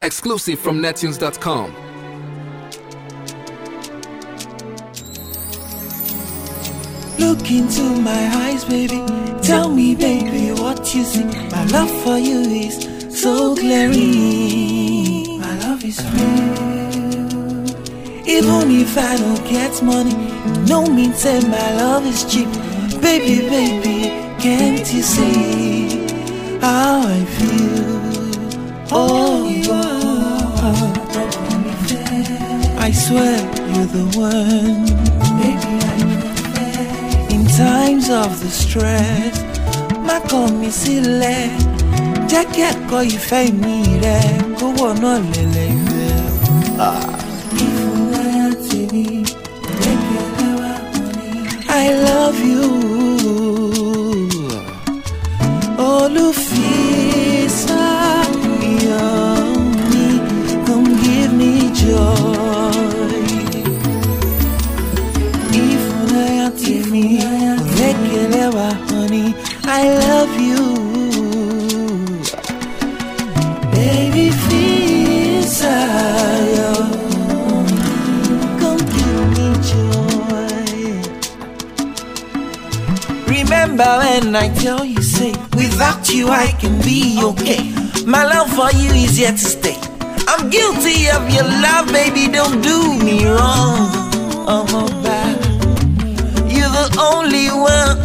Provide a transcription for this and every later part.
Exclusive from nettunes.com. Look into my eyes, baby. Tell me, baby, what you see. My love for you is so glaring. My love is real. Even if I don't get money, no means say my love is cheap. Baby, baby, can't you see how I feel? Oh, I swear you're the one. Baby, in times of the stress, má kọ̀ mí sílẹ̀, jẹ́ kẹ́kọ̀ọ́ ìfẹ́ mi rẹ̀ kó wọnà lẹ̀lẹ̀ ìfẹ́. Ìfúnnáyà tèmi, lẹ́kẹ̀lẹ́ wá honey. I love you, olùfisà ìyọ̀ mi, come give me joy. Ìfúnnáyà tèmi, lẹ́kẹ̀lẹ́ wá honey. I love you, baby, fisa ìyọ̀ mi, come give me joy. Remember when I tell you, say, without you I can be okay. My love for you is here to stay. I'm guilty of your love, baby, don't do me wrong. Oh, bad. You're the only one.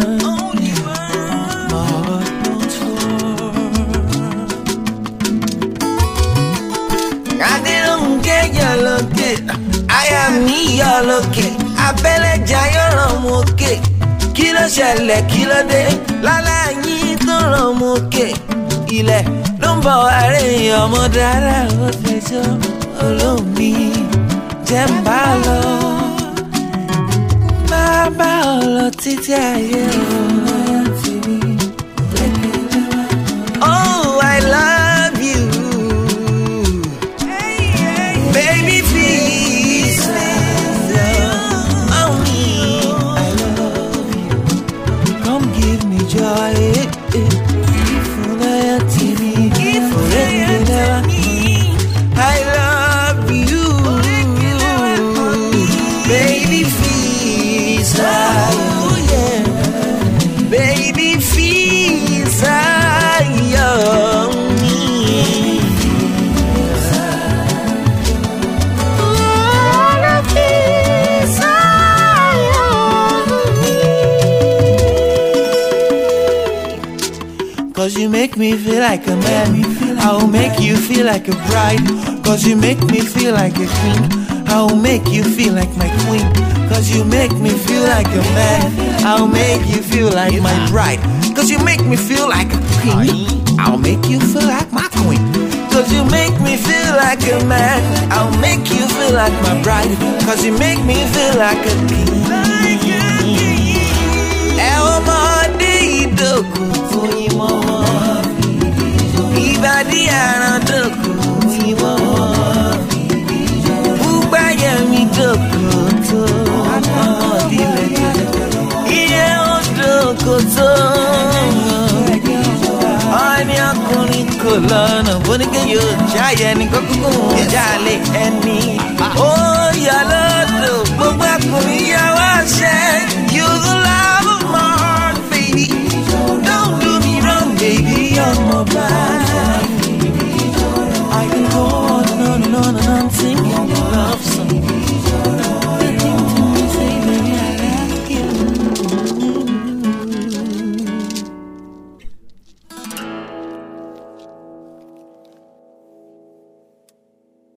I didn't get your look it. I am me, your look it. I better you're okay. Kilo ṣẹlẹ̀ kilo dé lálá yín tó ràn mú ké ilẹ̀ ló ń bọ̀ àárẹ̀ ọmọ dára ó fẹjọ́ olómi jẹ́ ń bá lọ má bá ọ lọ títí ayé o. Oh, I love you, baby, please. Joy, Ìfúnnáyà tèmi, I love you, baby, feels baby, feels Cause you make me feel like a man, I will make you feel like a bride. Cause you make me feel like a king, I will make you feel like my queen. Cause you make me feel like a man, I will make you feel like my bride. Cause you make me feel like a king, I'll make you feel like my queen. Cause you make me feel like a man, I'll make you feel like my bride. Cause you make me feel like a king. Ìbàdí àràndòkò ìwọ Búgbáyẹmí dòkò tó ọmọdílẹ̀ iye òdòkò tó ọ̀ní ọkùnrin kò lọ́nà bóníkẹ́ yóò jáyẹ ní kókókó jálẹ̀ ẹni ó yà lọ́dọ̀ gbogbo ọkùnrin yà wá ṣẹ́ you the love of my heart baby don't do me wrong baby ọmọ bá.